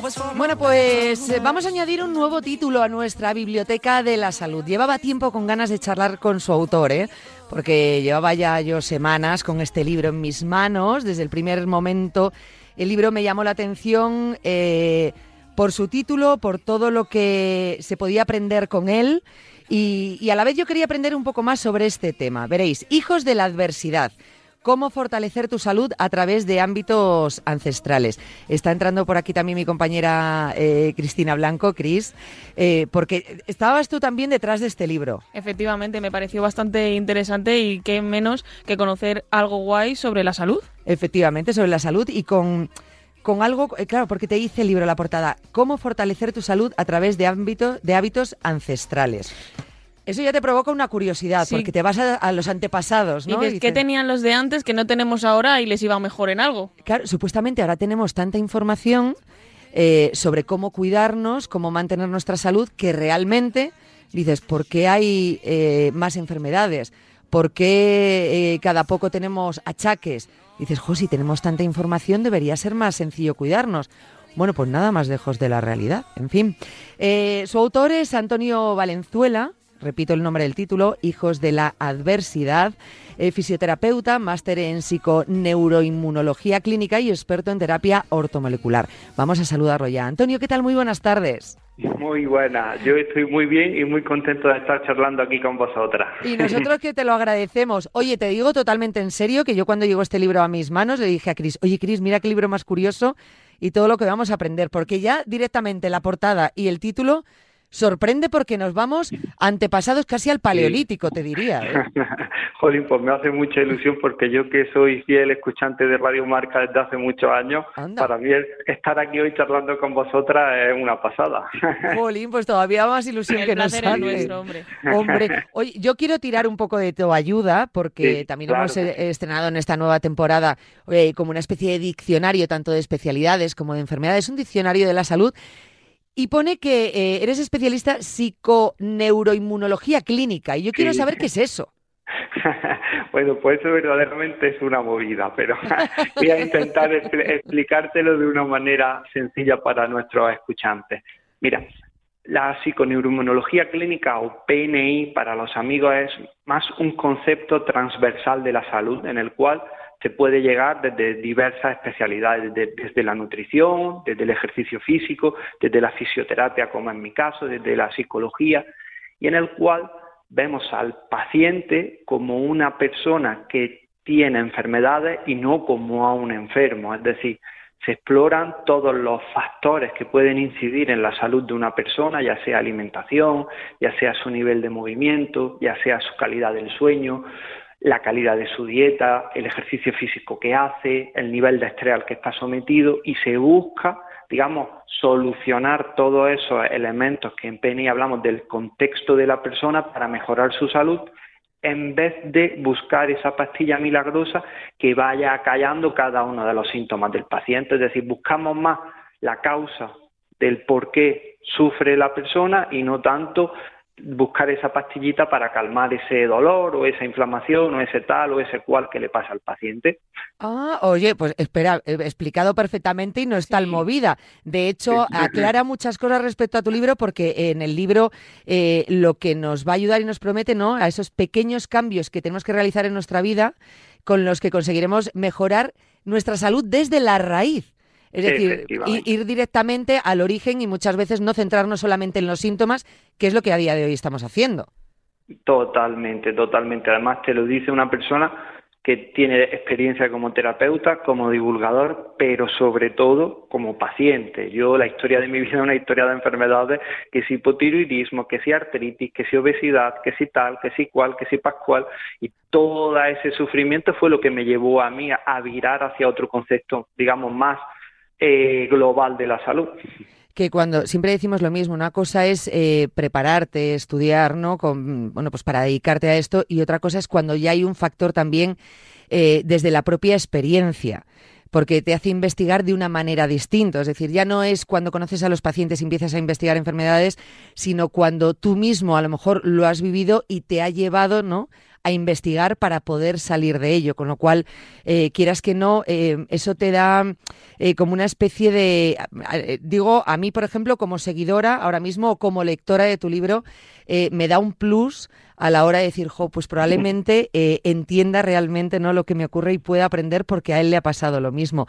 Bueno, pues vamos a añadir un nuevo título a nuestra biblioteca de la salud. Llevaba tiempo con ganas de charlar con su autor, porque llevaba ya yo semanas con este libro en mis manos. Desde el primer momento el libro me llamó la atención por su título, por todo lo que se podía aprender con él y a la vez yo quería aprender un poco más sobre este tema. Veréis, Hijos de la adversidad. Cómo fortalecer tu salud a través de ámbitos ancestrales. Está entrando por aquí también mi compañera Cristina Blanco, Cris, porque estabas tú también detrás de este libro. Efectivamente, me pareció bastante interesante y qué menos que conocer algo guay sobre la salud. Efectivamente, sobre la salud y con algo, claro, porque te dice el libro, la portada, cómo fortalecer tu salud a través de hábitos ancestrales. Eso ya te provoca una curiosidad, sí, porque te vas a los antepasados, ¿no? Y dices, ¿qué tenían los de antes que no tenemos ahora y les iba mejor en algo? Claro, supuestamente ahora tenemos tanta información sobre cómo cuidarnos, cómo mantener nuestra salud, que realmente dices, ¿por qué hay más enfermedades? ¿Por qué cada poco tenemos achaques? Dices, si tenemos tanta información debería ser más sencillo cuidarnos. Bueno, pues nada más lejos de la realidad. En fin, su autor es Antonio Valenzuela. Repito el nombre del título, Hijos de la adversidad, fisioterapeuta, máster en psiconeuroinmunología clínica y experto en terapia ortomolecular. Vamos a saludarlo ya. Antonio, ¿qué tal? Muy buenas tardes. Muy buena, yo estoy muy bien y muy contento de estar charlando aquí con vosotras. Y nosotros que te lo agradecemos. Oye, te digo totalmente en serio que yo cuando llegó este libro a mis manos le dije a Cris, oye Cris, mira qué libro más curioso y todo lo que vamos a aprender, porque ya directamente la portada y el título sorprende porque nos vamos antepasados casi al paleolítico, te diría. Jolín, pues me hace mucha ilusión porque yo que soy fiel escuchante de Radio Marca desde hace muchos años, para mí estar aquí hoy charlando con vosotras es una pasada. Jolín, pues todavía más ilusión que nos hace. Nuestro, hombre. Oye, yo quiero tirar un poco de tu ayuda porque sí, también claro, hemos estrenado en esta nueva temporada como una especie de diccionario tanto de especialidades como de enfermedades, un diccionario de la salud. Y pone que eres especialista en psiconeuroinmunología clínica. Y yo quiero saber qué es eso. Bueno, pues eso verdaderamente es una movida, pero voy a intentar explicártelo de una manera sencilla para nuestros escuchantes. Mira, la psiconeuroinmunología clínica o PNI para los amigos es más un concepto transversal de la salud en el cual se puede llegar desde diversas especialidades, desde la nutrición, desde el ejercicio físico, desde la fisioterapia, como en mi caso, desde la psicología, y en el cual vemos al paciente como una persona que tiene enfermedades y no como a un enfermo. Es decir, se exploran todos los factores que pueden incidir en la salud de una persona, ya sea alimentación, ya sea su nivel de movimiento, ya sea su calidad del sueño, la calidad de su dieta, el ejercicio físico que hace, el nivel de estrés al que está sometido, y se busca, digamos, solucionar todos esos elementos que en PNI hablamos del contexto de la persona para mejorar su salud, en vez de buscar esa pastilla milagrosa que vaya acallando cada uno de los síntomas del paciente. Es decir, buscamos más la causa del por qué sufre la persona y no tanto buscar esa pastillita para calmar ese dolor o esa inflamación o ese tal o ese cual que le pasa al paciente. Oye, pues espera, explicado perfectamente y no es tal movida. De hecho, aclara muchas cosas respecto a tu libro porque en el libro lo que nos va a ayudar y nos promete, ¿no?, a esos pequeños cambios que tenemos que realizar en nuestra vida con los que conseguiremos mejorar nuestra salud desde la raíz. Es decir, ir directamente al origen y muchas veces no centrarnos solamente en los síntomas, que es lo que a día de hoy estamos haciendo. Totalmente. Además te lo dice una persona que tiene experiencia como terapeuta, como divulgador, pero sobre todo como paciente. Yo, la historia de mi vida es una historia de enfermedades, que si hipotiroidismo, que si artritis, que si obesidad, que si tal, que si cual, que si pascual, y todo ese sufrimiento fue lo que me llevó a mí a virar hacia otro concepto, digamos, más global de la salud. Que cuando siempre decimos lo mismo, una cosa es prepararte, estudiar, ¿no?, pues para dedicarte a esto, y otra cosa es cuando ya hay un factor también desde la propia experiencia, porque te hace investigar de una manera distinta. Es decir, ya no es cuando conoces a los pacientes y empiezas a investigar enfermedades, sino cuando tú mismo a lo mejor lo has vivido y te ha llevado, ¿no?, a investigar para poder salir de ello, con lo cual, quieras que no, eso te da como una especie de, digo, a mí, por ejemplo, como seguidora ahora mismo o como lectora de tu libro, me da un plus a la hora de decir, pues probablemente entienda realmente, ¿no?, lo que me ocurre y pueda aprender porque a él le ha pasado lo mismo.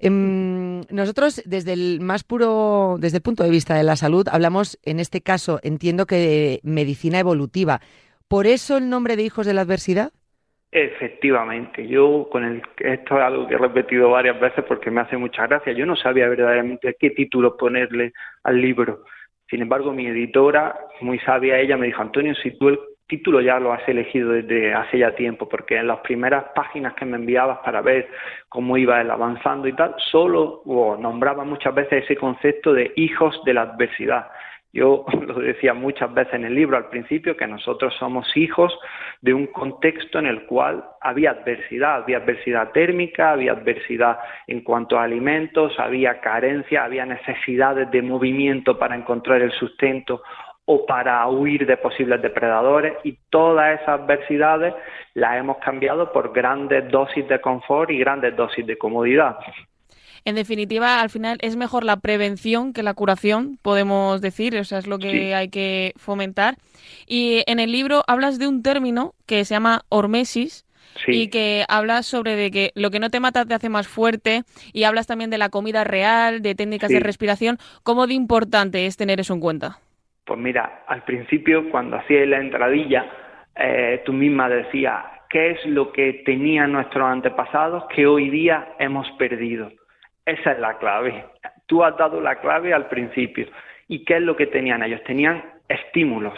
Nosotros, desde el punto de vista de la salud, hablamos, en este caso, entiendo que de medicina evolutiva. ¿Por eso el nombre de Hijos de la Adversidad? Efectivamente, esto es algo que he repetido varias veces porque me hace mucha gracia. Yo no sabía verdaderamente qué título ponerle al libro. Sin embargo, mi editora, muy sabia ella, me dijo: Antonio, si tú el título ya lo has elegido desde hace ya tiempo, porque en las primeras páginas que me enviabas para ver cómo iba él avanzando y tal, solo nombraba muchas veces ese concepto de hijos de la adversidad. Yo lo decía muchas veces en el libro al principio, que nosotros somos hijos de un contexto en el cual había adversidad térmica, había adversidad en cuanto a alimentos, había carencia, había necesidades de movimiento para encontrar el sustento o para huir de posibles depredadores, y todas esas adversidades las hemos cambiado por grandes dosis de confort y grandes dosis de comodidad. En definitiva, al final es mejor la prevención que la curación, podemos decir, o sea, es lo que hay que fomentar. Y en el libro hablas de un término que se llama hormesis, y que hablas sobre de que lo que no te mata te hace más fuerte, y hablas también de la comida real, de técnicas de respiración. ¿Cómo de importante es tener eso en cuenta? Pues mira, al principio, cuando hacía la entradilla, tú misma decías, ¿qué es lo que tenían nuestros antepasados que hoy día hemos perdido? Esa es la clave. Tú has dado la clave al principio. ¿Y qué es lo que tenían ellos? Tenían estímulos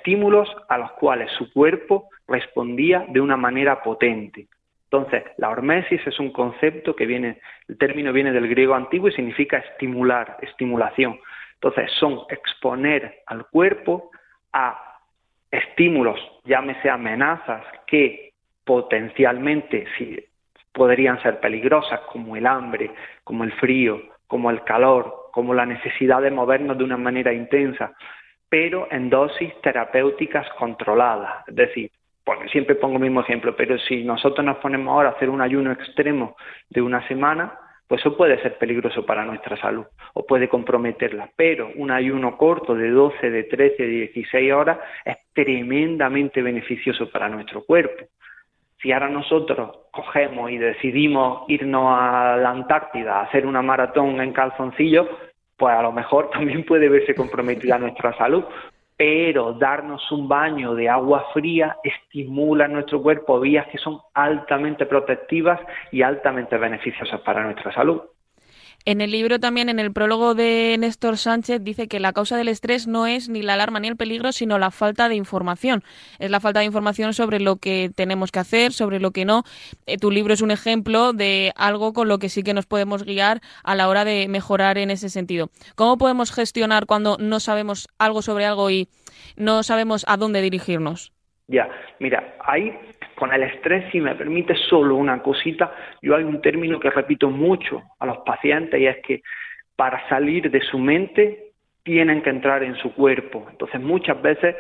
a los cuales su cuerpo respondía de una manera potente. Entonces, la hormesis es un concepto el término viene del griego antiguo y significa estimular, estimulación. Entonces, son exponer al cuerpo a estímulos, llámese amenazas, que potencialmente podrían ser peligrosas, como el hambre, como el frío, como el calor, como la necesidad de movernos de una manera intensa, pero en dosis terapéuticas controladas. Es decir, siempre pongo el mismo ejemplo, pero si nosotros nos ponemos ahora a hacer un ayuno extremo de una semana, pues eso puede ser peligroso para nuestra salud o puede comprometerla, pero un ayuno corto de 12, de 13, de 16 horas es tremendamente beneficioso para nuestro cuerpo. Si ahora nosotros cogemos y decidimos irnos a la Antártida a hacer una maratón en calzoncillos, pues a lo mejor también puede verse comprometida nuestra salud, pero darnos un baño de agua fría estimula en nuestro cuerpo vías que son altamente protectivas y altamente beneficiosas para nuestra salud. En el libro también, en el prólogo de Néstor Sánchez, dice que la causa del estrés no es ni la alarma ni el peligro, sino la falta de información. Es la falta de información sobre lo que tenemos que hacer, sobre lo que no. Tu libro es un ejemplo de algo con lo que sí que nos podemos guiar a la hora de mejorar en ese sentido. ¿Cómo podemos gestionar cuando no sabemos algo sobre algo y no sabemos a dónde dirigirnos? Ya, mira, ahí con el estrés, si me permite solo una cosita, yo hay un término que repito mucho a los pacientes y es que para salir de su mente tienen que entrar en su cuerpo. Entonces muchas veces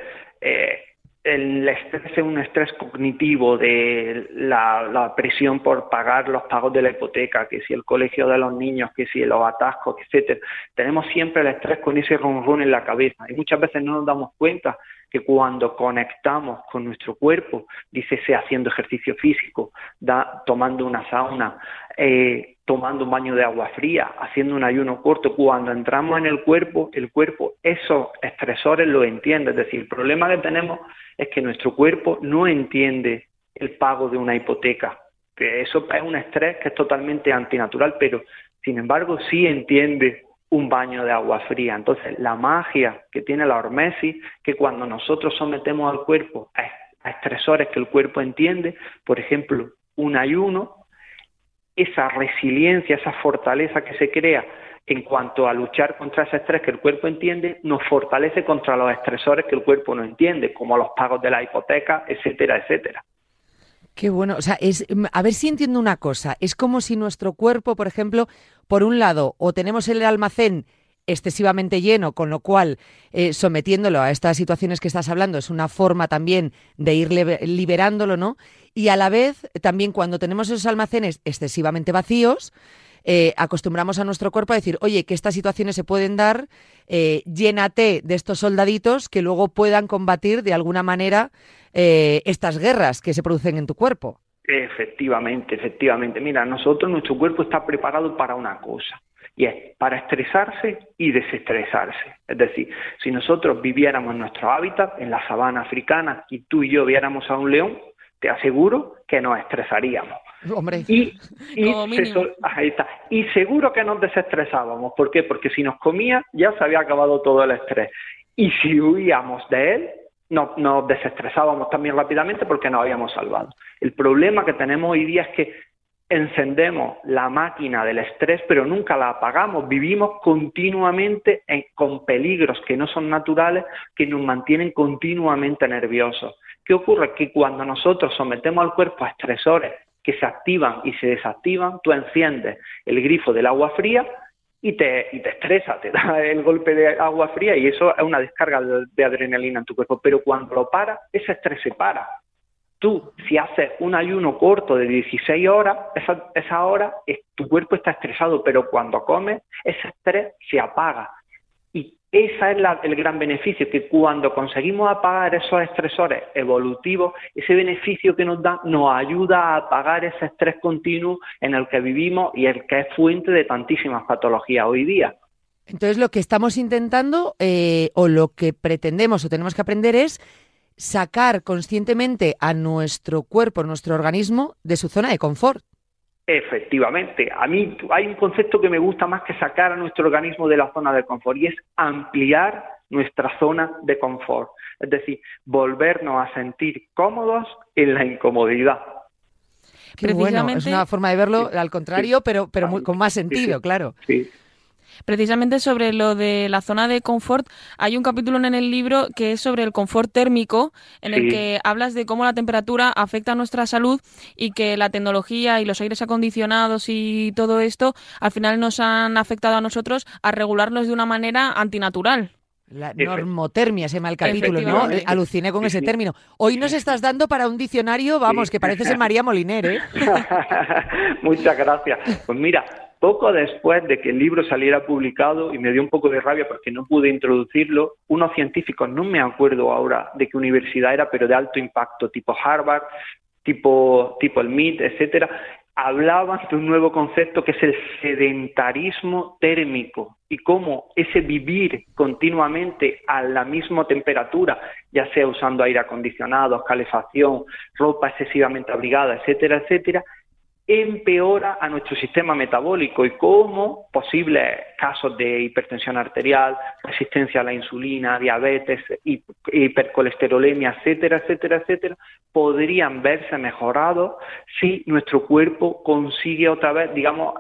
el estrés es un estrés cognitivo de la presión por pagar los pagos de la hipoteca, que si el colegio de los niños, que si los atascos, etcétera. Tenemos siempre el estrés con ese ronrón en la cabeza y muchas veces no nos damos cuenta que cuando conectamos con nuestro cuerpo, dícese haciendo ejercicio físico, tomando una sauna, tomando un baño de agua fría, haciendo un ayuno corto, cuando entramos en el cuerpo esos estresores lo entiende. Es decir, el problema que tenemos es que nuestro cuerpo no entiende el pago de una hipoteca, que eso es un estrés que es totalmente antinatural, pero sin embargo sí entiende un baño de agua fría. Entonces, la magia que tiene la hormesis, que cuando nosotros sometemos al cuerpo a estresores que el cuerpo entiende, por ejemplo, un ayuno, esa resiliencia, esa fortaleza que se crea en cuanto a luchar contra ese estrés que el cuerpo entiende, nos fortalece contra los estresores que el cuerpo no entiende, como los pagos de la hipoteca, etcétera, etcétera. Qué bueno. O sea, a ver si entiendo una cosa. Es como si nuestro cuerpo, por ejemplo, por un lado, o tenemos el almacén excesivamente lleno, con lo cual sometiéndolo a estas situaciones que estás hablando es una forma también de ir liberándolo, ¿no? Y a la vez, también cuando tenemos esos almacenes excesivamente vacíos, acostumbramos a nuestro cuerpo a decir, oye, que estas situaciones se pueden dar, llénate de estos soldaditos que luego puedan combatir de alguna manera estas guerras que se producen en tu cuerpo. Efectivamente. Mira, nuestro cuerpo está preparado para una cosa, y es para estresarse y desestresarse. Es decir, si nosotros viviéramos en nuestro hábitat, en la sabana africana, y tú y yo viéramos a un león, te aseguro que nos estresaríamos. Hombre, ahí está. Y seguro que nos desestresábamos. ¿Por qué? Porque si nos comía ya se había acabado todo el estrés. Y si huíamos de él, nos desestresábamos también rápidamente porque nos habíamos salvado. El problema que tenemos hoy día es que encendemos la máquina del estrés, pero nunca la apagamos. Vivimos continuamente con peligros que no son naturales, que nos mantienen continuamente nerviosos. ¿Qué ocurre? Que cuando nosotros sometemos al cuerpo a estresores que se activan y se desactivan, tú enciendes el grifo del agua fría y te estresa, te da el golpe de agua fría y eso es una descarga de adrenalina en tu cuerpo. Pero cuando lo paras, ese estrés se para. Tú, si haces un ayuno corto de 16 horas, esa hora tu cuerpo está estresado, pero cuando comes, ese estrés se apaga. Y ese es el gran beneficio, que cuando conseguimos apagar esos estresores evolutivos, ese beneficio que nos da nos ayuda a apagar ese estrés continuo en el que vivimos y el que es fuente de tantísimas patologías hoy día. Entonces lo que estamos intentando o lo que pretendemos o tenemos que aprender es sacar conscientemente a nuestro cuerpo, nuestro organismo, de su zona de confort. Efectivamente. A mí hay un concepto que me gusta más que sacar a nuestro organismo de la zona de confort y es ampliar nuestra zona de confort. Es decir, volvernos a sentir cómodos en la incomodidad. Qué bueno, es una forma de verlo al contrario, sí, pero con más sentido, sí, claro. Sí. Precisamente sobre lo de la zona de confort, hay un capítulo en el libro que es sobre el confort térmico, en el que hablas de cómo la temperatura afecta a nuestra salud y que la tecnología y los aires acondicionados y todo esto al final nos han afectado a nosotros a regularnos de una manera antinatural. La normotermia se llama el capítulo, ¿no? Aluciné con ese término. Hoy nos estás dando para un diccionario, vamos, que parece ser María Moliner, ¿eh? Muchas gracias. Pues mira, poco después de que el libro saliera publicado, y me dio un poco de rabia porque no pude introducirlo, unos científicos, no me acuerdo ahora de qué universidad era, pero de alto impacto, tipo Harvard, tipo el MIT, etcétera, hablaban de un nuevo concepto que es el sedentarismo térmico y cómo ese vivir continuamente a la misma temperatura, ya sea usando aire acondicionado, calefacción, ropa excesivamente abrigada, etcétera, etcétera, empeora a nuestro sistema metabólico y cómo posibles casos de hipertensión arterial, resistencia a la insulina, diabetes, hipercolesterolemia, etcétera, etcétera, etcétera, podrían verse mejorados si nuestro cuerpo consigue otra vez, digamos,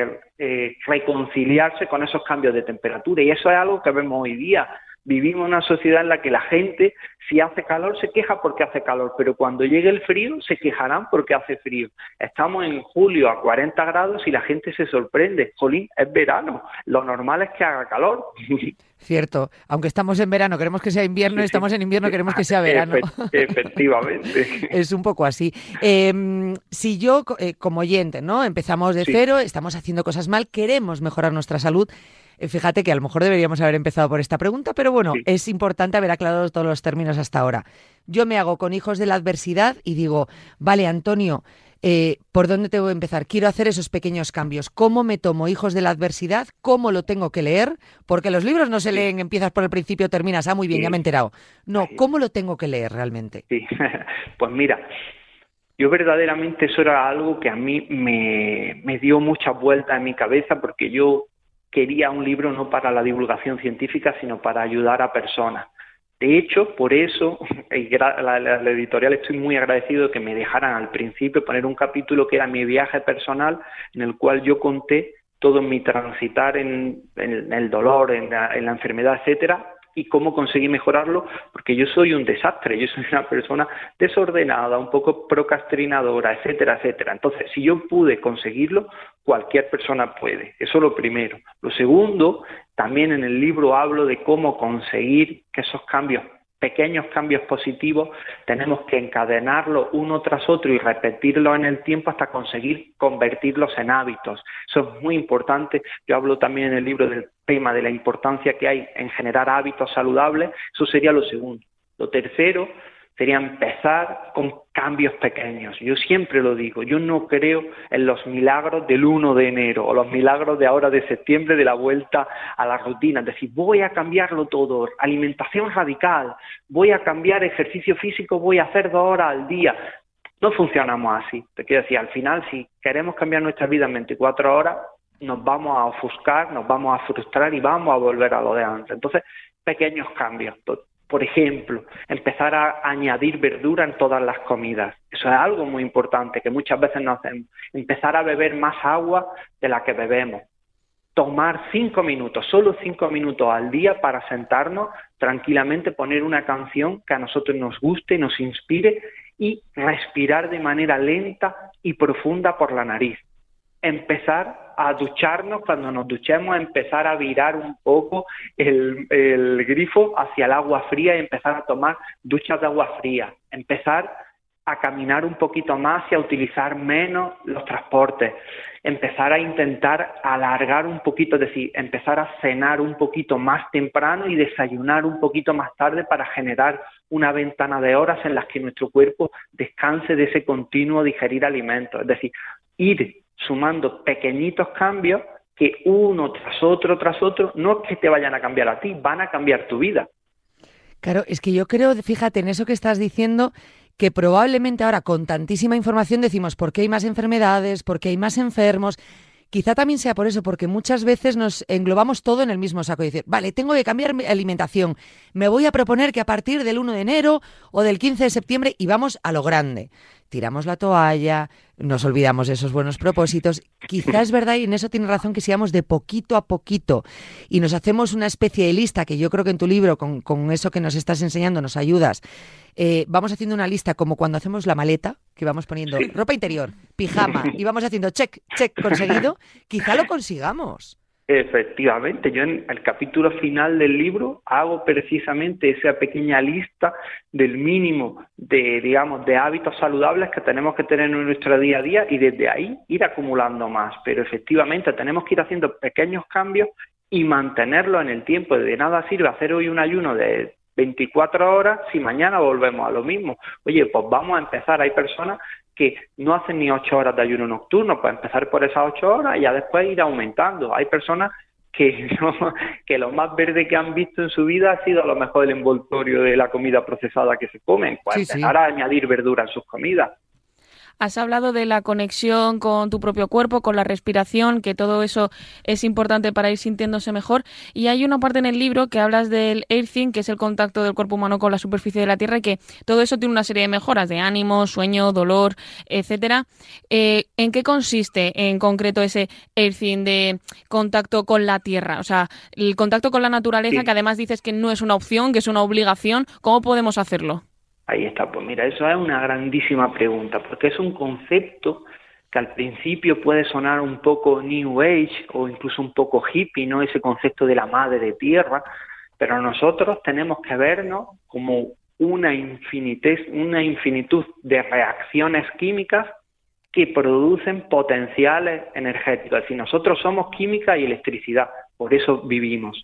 reconciliarse con esos cambios de temperatura. Y eso es algo que vemos hoy día. Vivimos en una sociedad en la que la gente, si hace calor, se queja porque hace calor, pero cuando llegue el frío, se quejarán porque hace frío. Estamos en julio a 40 grados y la gente se sorprende. Jolín, es verano, lo normal es que haga calor. Cierto, aunque estamos en verano, queremos que sea invierno, y estamos en invierno, queremos que sea verano. Efectivamente. Es un poco así. Si yo, como oyente, ¿no? Empezamos de cero, estamos haciendo cosas mal, queremos mejorar nuestra salud. Fíjate que a lo mejor deberíamos haber empezado por esta pregunta, pero bueno, es importante haber aclarado todos los términos hasta ahora. Yo me hago con Hijos de la Adversidad y digo, vale, Antonio, ¿por dónde tengo que empezar? Quiero hacer esos pequeños cambios. ¿Cómo me tomo Hijos de la Adversidad? ¿Cómo lo tengo que leer? Porque los libros no se leen, empiezas por el principio, terminas, muy bien, ya me he enterado. No, ¿cómo lo tengo que leer realmente? Sí, pues mira, yo verdaderamente eso era algo que a mí me dio muchas vueltas en mi cabeza porque yo quería un libro no para la divulgación científica, sino para ayudar a personas. De hecho, por eso, la editorial estoy muy agradecido de que me dejaran al principio poner un capítulo que era mi viaje personal, en el cual yo conté todo mi transitar en el dolor, en la enfermedad, etcétera, y cómo conseguir mejorarlo, porque yo soy un desastre, yo soy una persona desordenada, un poco procrastinadora, etcétera, etcétera. Entonces, si yo pude conseguirlo, cualquier persona puede. Eso es lo primero. Lo segundo, también en el libro hablo de cómo conseguir que esos cambios, pequeños cambios positivos, tenemos que encadenarlos uno tras otro y repetirlos en el tiempo hasta conseguir convertirlos en hábitos. Eso es muy importante. Yo hablo también en el libro del tema de la importancia que hay en generar hábitos saludables. Eso sería lo segundo. Lo tercero sería empezar con cambios pequeños. Yo siempre lo digo, yo no creo en los milagros del 1 de enero o los milagros de ahora de septiembre de la vuelta a la rutina. Es decir, voy a cambiarlo todo, alimentación radical, voy a cambiar ejercicio físico, voy a hacer 2 horas al día. No funcionamos así. Te quiero decir, al final, si queremos cambiar nuestra vida en 24 horas, nos vamos a ofuscar, nos vamos a frustrar y vamos a volver a lo de antes. Entonces, pequeños cambios. Por ejemplo, empezar a añadir verdura en todas las comidas. Eso es algo muy importante que muchas veces no hacemos. Empezar a beber más agua de la que bebemos. Tomar 5 minutos, solo 5 minutos al día para sentarnos tranquilamente, poner una canción que a nosotros nos guste, nos inspire y respirar de manera lenta y profunda por la nariz. Empezar a ducharnos, cuando nos duchemos, empezar a virar un poco el grifo hacia el agua fría y empezar a tomar duchas de agua fría. Empezar a caminar un poquito más y a utilizar menos los transportes. Empezar a intentar alargar un poquito, es decir, empezar a cenar un poquito más temprano y desayunar un poquito más tarde para generar una ventana de horas en las que nuestro cuerpo descanse de ese continuo digerir alimentos. Es decir, ir sumando pequeñitos cambios que uno tras otro, no es que te vayan a cambiar a ti, van a cambiar tu vida. Claro, es que yo creo, fíjate, en eso que estás diciendo, que probablemente ahora con tantísima información decimos ¿por qué hay más enfermedades? ¿Por qué hay más enfermos? Quizá también sea por eso, porque muchas veces nos englobamos todo en el mismo saco y decir, vale, tengo que cambiar mi alimentación, me voy a proponer que a partir del 1 de enero o del 15 de septiembre y vamos a lo grande. Tiramos la toalla, nos olvidamos de esos buenos propósitos. Quizás es verdad, y en eso tienes razón, que sigamos de poquito a poquito y nos hacemos una especie de lista, que yo creo que en tu libro, con eso que nos estás enseñando, nos ayudas. Vamos haciendo una lista como cuando hacemos la maleta, que vamos poniendo ropa interior, pijama, y vamos haciendo check, conseguido. Quizá lo consigamos. Efectivamente, yo en el capítulo final del libro hago precisamente esa pequeña lista del mínimo de hábitos saludables que tenemos que tener en nuestro día a día y desde ahí ir acumulando más. Pero efectivamente tenemos que ir haciendo pequeños cambios y mantenerlo en el tiempo. De nada sirve hacer hoy un ayuno de 24 horas si mañana volvemos a lo mismo. Oye, pues vamos a empezar. Hay personas que no hacen ni 8 horas de ayuno nocturno, pues empezar por esas 8 horas y ya después ir aumentando. Hay personas que lo más verde que han visto en su vida ha sido a lo mejor el envoltorio de la comida procesada que se comen, pues empezar a añadir verdura en sus comidas. Has hablado de la conexión con tu propio cuerpo, con la respiración, que todo eso es importante para ir sintiéndose mejor. Y hay una parte en el libro que hablas del earthing, que es el contacto del cuerpo humano con la superficie de la tierra, y que todo eso tiene una serie de mejoras de ánimo, sueño, dolor, etcétera. ¿En qué consiste en concreto ese earthing de contacto con la tierra? O sea, el contacto con la naturaleza, que además dices que no es una opción, que es una obligación. ¿Cómo podemos hacerlo? Ahí está, pues mira, eso es una grandísima pregunta, porque es un concepto que al principio puede sonar un poco New Age o incluso un poco hippie, ¿no? Ese concepto de la madre tierra, pero nosotros tenemos que vernos como una infinitud de reacciones químicas que producen potenciales energéticos. Es decir, nosotros somos química y electricidad, por eso vivimos.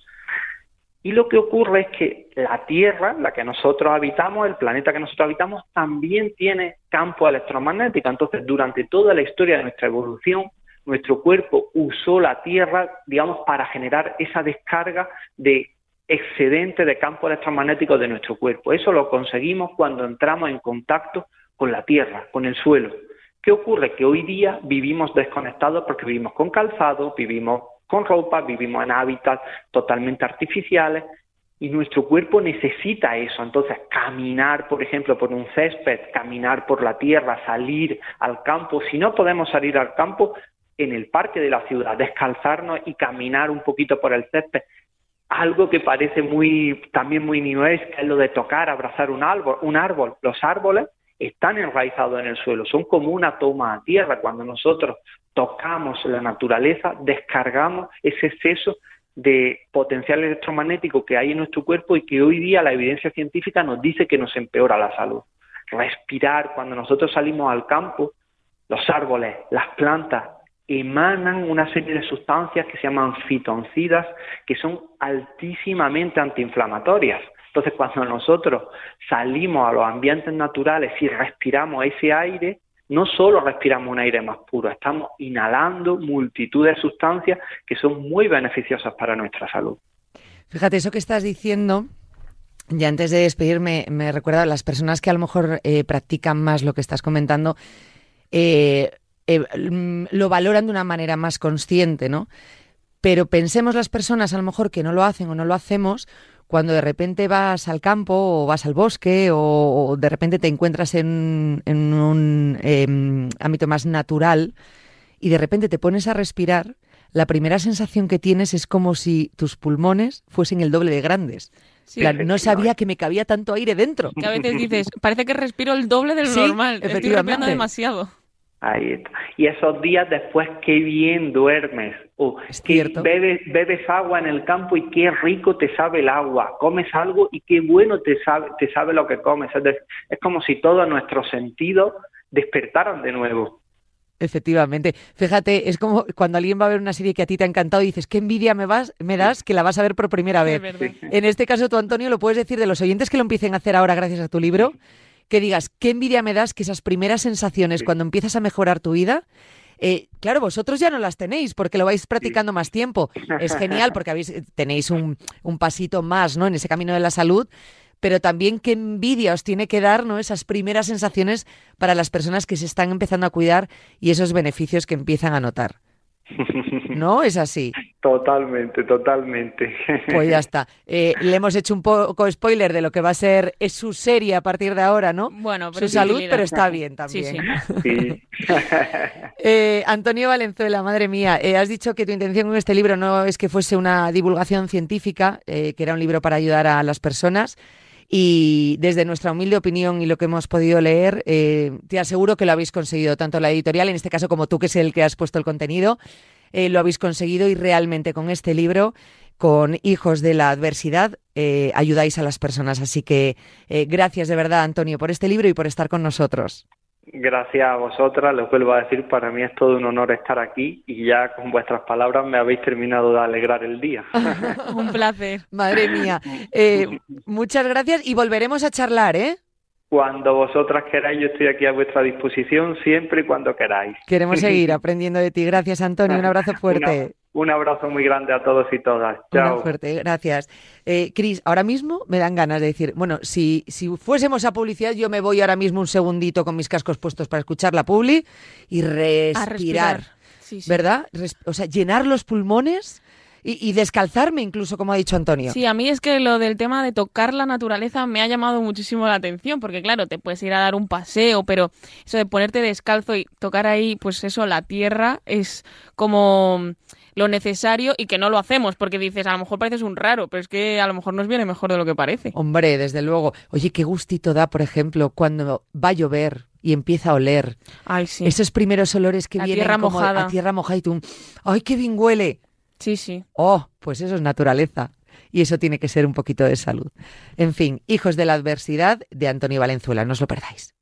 Y lo que ocurre es que la Tierra, la que nosotros habitamos, el planeta que nosotros habitamos, también tiene campo electromagnético. Entonces, durante toda la historia de nuestra evolución, nuestro cuerpo usó la Tierra, digamos, para generar esa descarga de excedente de campo electromagnético de nuestro cuerpo. Eso lo conseguimos cuando entramos en contacto con la Tierra, con el suelo. ¿Qué ocurre? Que hoy día vivimos desconectados porque vivimos con calzado, vivimos con ropa, vivimos en hábitats totalmente artificiales y nuestro cuerpo necesita eso. Entonces, caminar, por ejemplo, por un césped, caminar por la tierra, salir al campo. Si no podemos salir al campo, en el parque de la ciudad, descalzarnos y caminar un poquito por el césped. algo que parece también muy ninués, que es lo de tocar, abrazar un árbol. Los árboles están enraizados en el suelo, son como una toma a tierra. Cuando nosotros tocamos la naturaleza, descargamos ese exceso de potencial electromagnético que hay en nuestro cuerpo y que hoy día la evidencia científica nos dice que nos empeora la salud. Respirar, cuando nosotros salimos al campo, los árboles, las plantas, emanan una serie de sustancias que se llaman fitoncidas, que son altísimamente antiinflamatorias. Entonces, cuando nosotros salimos a los ambientes naturales y respiramos ese aire, no solo respiramos un aire más puro, estamos inhalando multitud de sustancias que son muy beneficiosas para nuestra salud. Fíjate, eso que estás diciendo, y antes de despedirme, me recuerda a las personas que a lo mejor practican más lo que estás comentando, lo valoran de una manera más consciente, ¿no? Pero pensemos las personas a lo mejor que no lo hacen o no lo hacemos, cuando de repente vas al campo o vas al bosque o de repente te encuentras en un ámbito más natural y de repente te pones a respirar, la primera sensación que tienes es como si tus pulmones fuesen el doble de grandes. Sí, plan, no sabía que me cabía tanto aire dentro. Que a veces dices, parece que respiro el doble de lo normal, estoy respirando demasiado. Ahí está. Y esos días después, qué bien duermes. Que bebes agua en el campo y qué rico te sabe el agua. Comes algo y qué bueno te sabe lo que comes. Es como si todos nuestros sentidos despertaran de nuevo. Efectivamente. Fíjate, es como cuando alguien va a ver una serie que a ti te ha encantado y dices, qué envidia me das que la vas a ver por primera vez. Sí. En este caso, tú, Antonio, lo puedes decir de los oyentes que lo empiecen a hacer ahora gracias a tu libro, que digas, qué envidia me das que esas primeras sensaciones cuando empiezas a mejorar tu vida, claro, vosotros ya no las tenéis porque lo vais practicando más tiempo. Es genial porque tenéis un pasito más, ¿no?, en ese camino de la salud, pero también qué envidia os tiene que dar, ¿no?, esas primeras sensaciones para las personas que se están empezando a cuidar y esos beneficios que empiezan a notar. ¿No? ¿Es así? Totalmente. Pues ya está. Le hemos hecho un poco spoiler de lo que va a ser su serie a partir de ahora, ¿no? Bueno, pero su salud, pero está bien también. Sí. Antonio Valenzuela, madre mía, has dicho que tu intención con este libro no es que fuese una divulgación científica, que era un libro para ayudar a las personas. Y desde nuestra humilde opinión y lo que hemos podido leer, te aseguro que lo habéis conseguido, tanto la editorial, en este caso, como tú, que es el que has puesto el contenido, lo habéis conseguido y realmente con este libro, con Hijos de la Adversidad, ayudáis a las personas. Así que gracias de verdad, Antonio, por este libro y por estar con nosotros. Gracias a vosotras, les vuelvo a decir, para mí es todo un honor estar aquí y ya con vuestras palabras me habéis terminado de alegrar el día. Un placer. Madre mía. Muchas gracias y volveremos a charlar, ¿eh? Cuando vosotras queráis, yo estoy aquí a vuestra disposición siempre y cuando queráis. Queremos seguir aprendiendo de ti. Gracias, Antonio. Un abrazo fuerte. Un abrazo muy grande a todos y todas. Chao. Una fuerte, gracias. Cris, ahora mismo me dan ganas de decir, bueno, si fuésemos a publicidad, yo me voy ahora mismo un segundito con mis cascos puestos para escuchar la publi y respirar. Sí. ¿Verdad? O sea, llenar los pulmones y descalzarme incluso, como ha dicho Antonio. Sí, a mí es que lo del tema de tocar la naturaleza me ha llamado muchísimo la atención, porque claro, te puedes ir a dar un paseo, pero eso de ponerte descalzo y tocar ahí, pues eso, la tierra, es como lo necesario y que no lo hacemos, porque dices, a lo mejor pareces un raro, pero es que a lo mejor nos viene mejor de lo que parece. Hombre, desde luego. Oye, qué gustito da, por ejemplo, cuando va a llover y empieza a oler. Ay, sí. Esos primeros olores que vienen tierra como mojada. a tierra mojada y tú, ¡ay, qué bien huele! Sí. Oh, pues eso es naturaleza. Y eso tiene que ser un poquito de salud. En fin, Hijos de la Adversidad, de Antonio Valenzuela. No os lo perdáis.